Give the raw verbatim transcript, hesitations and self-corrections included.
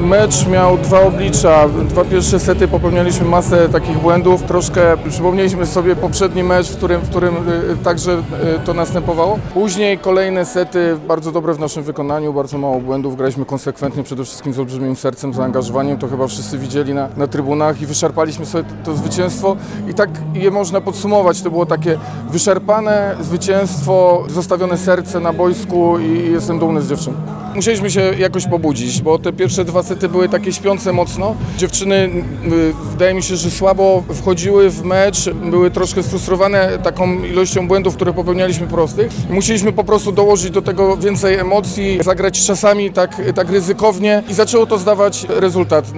Mecz miał dwa oblicza. Dwa pierwsze sety popełnialiśmy masę takich błędów. Troszkę przypomnieliśmy sobie poprzedni mecz, w którym, w którym także to następowało. Później kolejne sety bardzo dobre w naszym wykonaniu, bardzo mało błędów. Graliśmy konsekwentnie, przede wszystkim z olbrzymim sercem, zaangażowaniem. To chyba wszyscy widzieli na, na trybunach i wyszarpaliśmy sobie to zwycięstwo. I tak je można podsumować. To było takie wyszarpane zwycięstwo, zostawione serce na boisku i jestem dumny z dziewczyn. Musieliśmy się jakoś pobudzić, bo te pierwsze dwa sety były takie śpiące mocno. Dziewczyny, wydaje mi się, że słabo wchodziły w mecz, były troszkę sfrustrowane taką ilością błędów, które popełnialiśmy prostych. Musieliśmy po prostu dołożyć do tego więcej emocji, zagrać czasami tak, tak ryzykownie i zaczęło to zdawać rezultat.